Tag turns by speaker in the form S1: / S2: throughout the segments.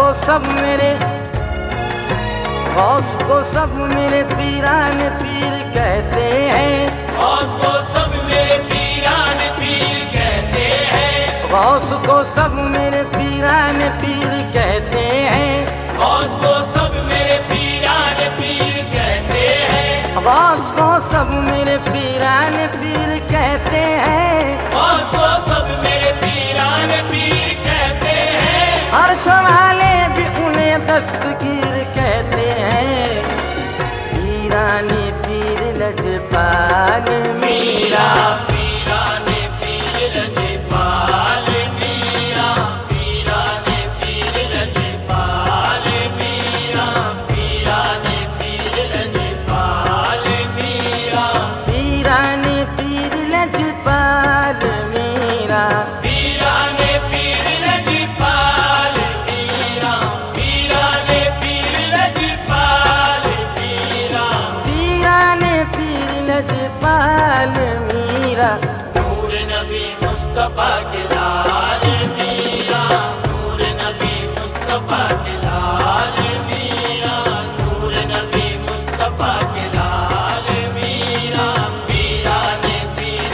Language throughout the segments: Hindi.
S1: सब मेरे पीरान पीर कहते हैं।
S2: गौस को सब मेरे पीरान पीर कहते हैं।
S1: गौस को सब मेरे पीरान पीर कहते हैं।
S2: गौस को सब मेरे पीरान पीर कहते हैं।
S1: गौस को सब मेरे पीरान पीर कहते हैं।
S2: गौस को सब मेरे पीरान पीर कहते हैं।
S1: अर्श वाले भी उन्हें दस्तगीर कहते हैं। पीराने पीर लजपाल मीरा,
S2: पीराने पीर लजपाल मीरा, पीराने पीर लजपाल मीरा, पीराने पीर लजपाल मीरा,
S1: पीराने पीर लजपाल मीरा,
S2: पीराने पीर लजपाल मीरा, पीराने पीर लजपाल मीरा,
S1: पीराने पीर लजपाल मीरा।
S2: नूर नबी मुस्तफा के लाल मीरा, नूर नबी मुस्तफा के लाल मीरा, नूर नबी मुस्तफा के लाल मीरा, पीराने पीर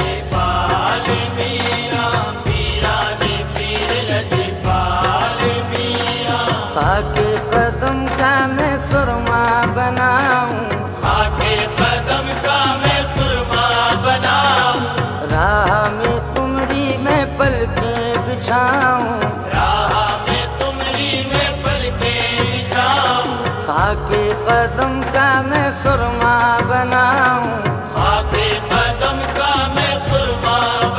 S2: लजपाल मीरा, पीराने पीर लजपाल मीरा।
S1: खाके कदम का मैं सुरमा बनाऊं,
S2: खाके कदम का मैं सुरमा बनाऊं,
S1: राह में तुमरी मैं पलकें बिछाऊं।
S2: राह में तुमरी मैं पलकें बिछाऊं,
S1: खाके कदम का मैं सुरमा बनाऊं,
S2: खाके कदम का मैं सुरमा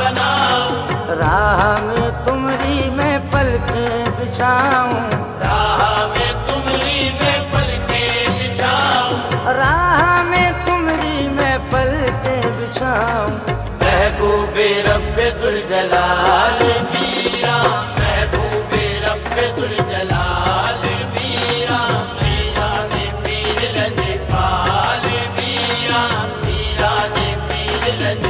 S2: बनाऊं,
S1: राह में तुमरी मैं पलकें बिछाऊं।
S2: राह में तुमरी मैं पलकें बिछाऊं,
S1: राह में तुमरी मैं पलकें बिछाऊं।
S2: महबूबे रब्बे जुल जलाल मीरा, महबूबे रब्बे जुल जलाल मीरा, पीराने पीर लजपाल मीरा, पीराने पीर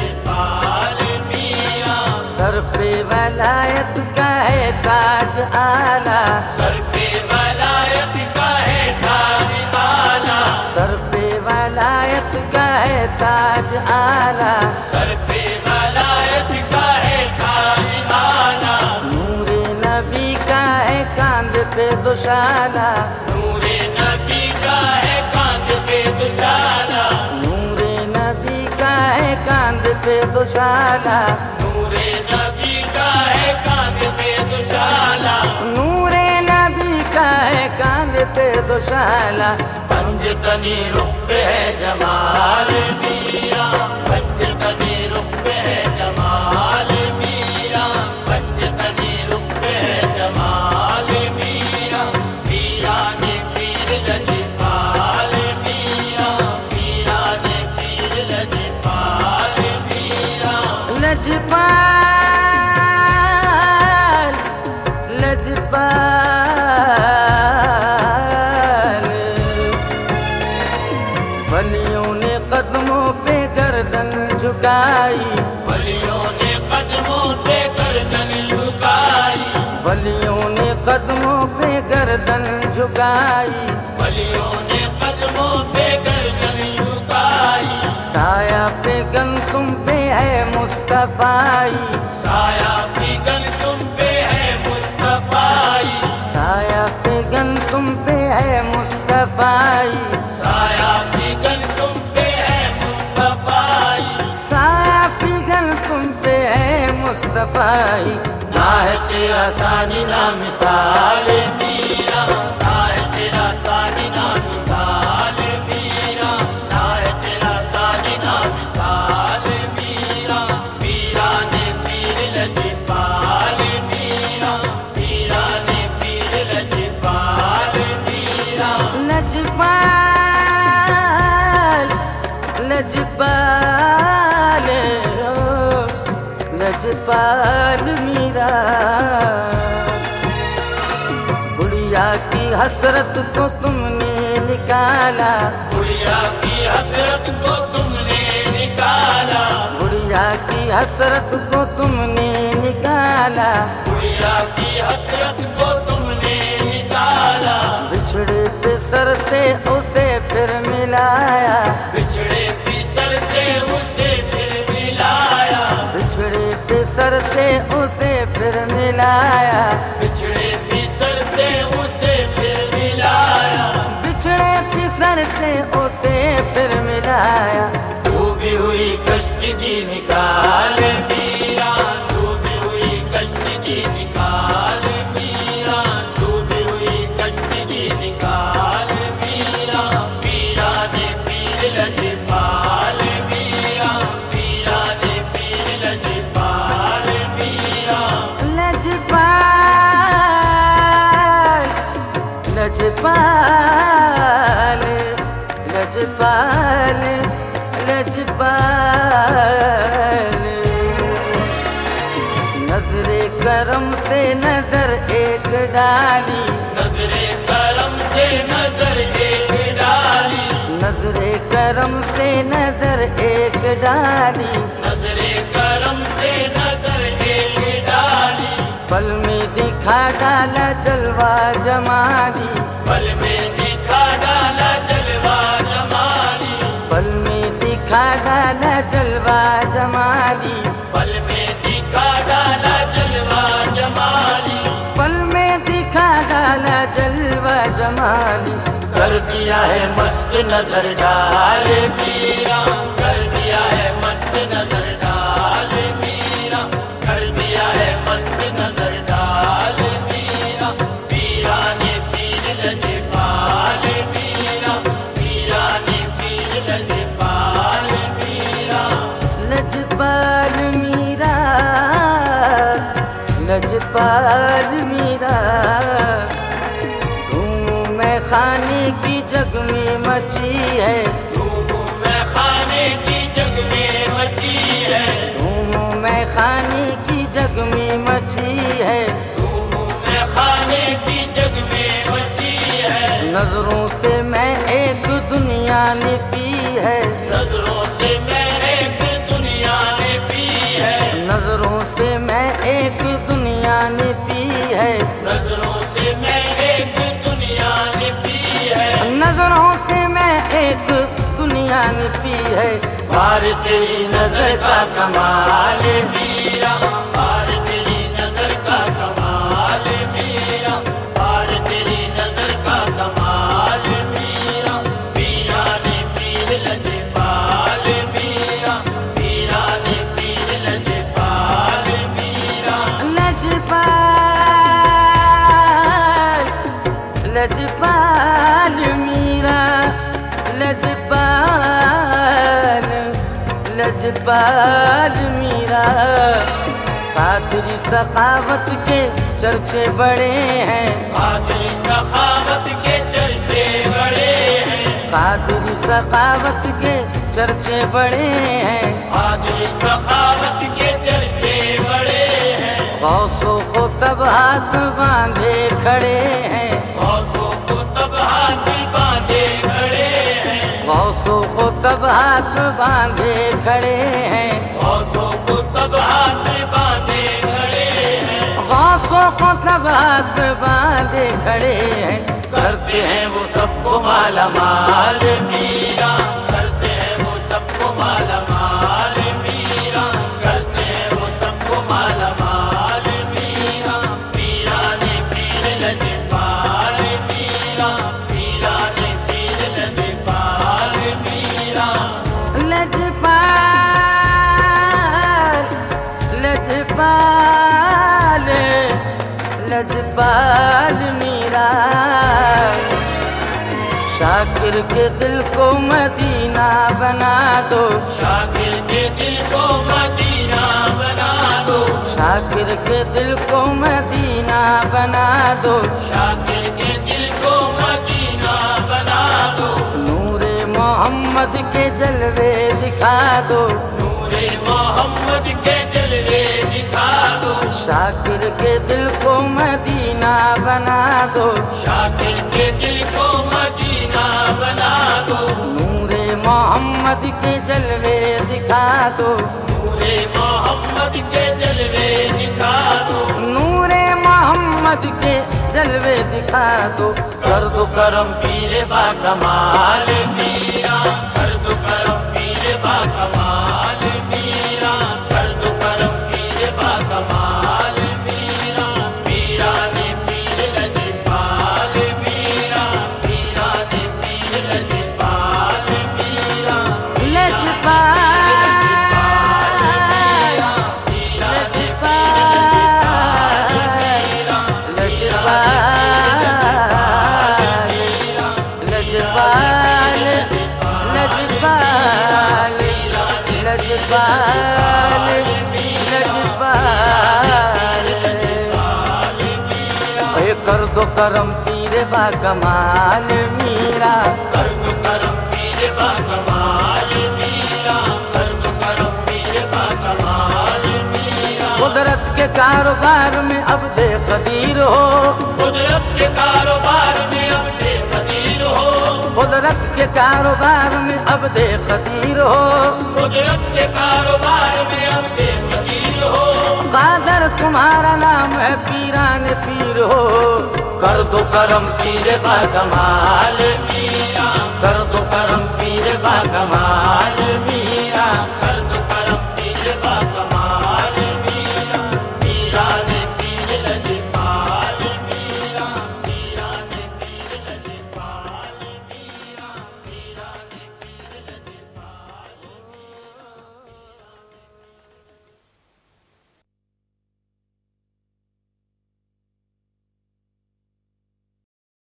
S2: लजपाल मीरा।
S1: सर पे वलायत का है ताज आला,
S2: सर पे वलायत का है ताज आला,
S1: सर पे वलायत का है ताज आला।
S2: सर पे वलायत का है ताज आला,
S1: नूरे नबी का है कांध पे दुशाला,
S2: नूरे नबी का है कांध पे दुशाला,
S1: नूरे नबी का है कांध पे दुशाला,
S2: नूरे नबी का है कांध पे दुशाला,
S1: नूरे नबी का है कांध पे दुशाला।
S2: पंजतनी रुख पे है जमाल मीरा, पंजतनी रुख पे है जमाल मीरा, पंजतनी रुख पे है जमाल मीरा, पीराने पीर लजपाल मीरा, पीराने पीर लजपाल मीरा।
S1: लजपाल लजपाल वलियों ने कदमों पे गर्दन झुकाई,
S2: वलियों ने कदमों पे गर्दन झुकाई,
S1: वलियों ने कदमों पे गर्दन झुकाई।
S2: वलियों ने कदमों पे गर्दन झुकाई,
S1: साया फिगन तुम पे है मुस्तफाई,
S2: साया फिगन तुम पे है मुस्तफाई,
S1: साया फिगन तुम पे है मुस्तफाई,
S2: साया फिगन तुम पे है मुस्तफाई,
S1: साया फिगन तुम पे है मुस्तफाई।
S2: ना है तेरा सानी ना मिसाल मीरा, ना है तेरा सानी ना मिसाल मीरा, ना है तेरा सानी ना मिसाल मीरा, पीराने पीर लजपाल मीरा, पीराने पीर लजपाल मीरा।
S1: लजपाल लजपाल ओ, लजपाल मीरा। बुढ़िया की हसरत को तुमने निकाला,
S2: बुढ़िया की हसरत को तुमने निकाला,
S1: बुढ़िया की हसरत को तुमने निकाला,
S2: बुढ़िया की हसरत को तुमने निकाला,
S1: पिसर से उसे फिर मिलाया,
S2: बिछड़े पिसर से उसे फिर मिलाया,
S1: बिछड़े पिसर से उसे फिर मिलाया,
S2: बिछड़े पिसर से उसे फिर मिलाया,
S1: बिछड़े पिसर से उसे फिर मिलाया।
S2: डूबी हुई कश्ती की निकाल मीरा, डूबी हुई कश्ती की निकाल मीरा, डूबी हुई कश्ती की निकाल मीरा, मीरा ने पीर लजपाल मीरा, मीरा ने पीर लजपाल मीरा।
S1: लजपाल लजपाल लजपाल लजपाल, नजरे करम से नजर एक डाली,
S2: नजरे करम से नजर एक डाली,
S1: नजरे करम से नजर एक डाली,
S2: नजरे करम से नजर एक डाली,
S1: पल में दिखा डाला जलवा जमाली,
S2: पल में दिखा डाला जलवा जमाली,
S1: पल में दिखा डाला जलवा जमाली,
S2: पल में दिखा डाला जलवा जमाली,
S1: पल में दिखा डाला जलवा जमाली।
S2: कर दिया है मस्त नजर डाल मीरा, कर दिया है मस्त नजर डाल मीरा, कर दिया है मस्त नजर डाल मीरा, मीरा ने पीर लजपाल मीरा, मीरा ने पीर लजपाल मीरा।
S1: लजपाल मीरा, लजपाल मीरा, धूम में खाने की जग में मची है,
S2: धूम में खाने की जग में मची है,
S1: धूम में खाने की जग में मची है,
S2: धूम में खाने की जग में मची है,
S1: नजरों से मैं एक दुनिया ने पी है,
S2: नजरों से मैं एक दुनिया ने पी है,
S1: नजरों से मैं एक दुनिया ने पी है,
S2: नजरों से मैं एक दुनिया ने पी है,
S1: नजरों से मैं एक दुनिया ने पी है।
S2: बार तेरी नजर का कमाल मीरा, बार तेरी नजर का कमाल मीरा, बार तेरी नजर का कमाल मीरा, मीरा ने पीर लजपाल मीरा, मीरा ने पीर लजपाल मीरा।
S1: लजपाल लजपाल मीरा, लजपाल लजपाल मीरा, कादरी सखावत के चर्चे बड़े हैं,
S2: कादरी सखावत के चर्चे बड़े हैं,
S1: कादरी सखावत के चर्चे बड़े हैं,
S2: कादरी सखावत के चर्चे बड़े हैं,
S1: गौसों को तब हाथ बांधे खड़े हैं,
S2: गौसों को तब हाथ बांधे खड़े हैं,
S1: गौसों को तब हाथ बांधे खड़े हैं,
S2: गौसों को तब हाथ बांधे खड़े हैं,
S1: गौसों को तब हाथ बांधे खड़े हैं।
S2: करते हैं वो सबको माला माल मीरा, करते हैं वो सबको माला माल मीरा, करते हैं वो सबको माला माल मीरा, मीरा ने पीर लजपाल मीरा, मीरा ने पीर लजपाल मीरा।
S1: लजपाल लजपाल लजपाल मीरा, शाकिर के दिल को मदीना बना दो,
S2: शाकिर के दिल को मदीना बना दो,
S1: शाकिर के दिल को मदीना बना दो,
S2: शाकिर के दिल को मदीना बना दो,
S1: नूरे मोहम्मद के जलवे दिखा दो,
S2: नूरे मोहम्मद के जलवे दिखा दो,
S1: शाकिर के दिल को मदीना बना दो,
S2: शाकिर के दिल को मदीना बना दो,
S1: नूरे मोहम्मद के जलवे दिखा दो,
S2: नूरे मोहम्मद के जलवे दिखा दो,
S1: नूरे मोहम्मद मोहम्मद के जलवे दिखा दो।
S2: कर दो करम पीर बा कमाल मीरा, कर दो करम पीर बा कमाल मीरा, कर दो करम पीर बा कमाल मीरा। मीरा ने पीर लजपाल मीरा, मीरा ने पीर लजपाल मीरा।
S1: लजपाल कर दो करम पीर बा कमाल मीरा,
S2: कर दो करम पीर बा कमाल मीरा, कर दो करम पीर बा कमाल मीरा।
S1: कुदरत के कारोबार में अब दे कदीर हो,
S2: कुदरत के कारोबार में अब दे कदीर हो,
S1: कुदरत के कारोबार में अब दे कदीर हो,
S2: कुदरत के कारोबार में अब दे कदीर हो।
S1: कादर तुम्हारा नाम है पीरान पीर हो।
S2: कर दो करम पीर बा कमाल मीरा, कर दो करम पीर बा कमाल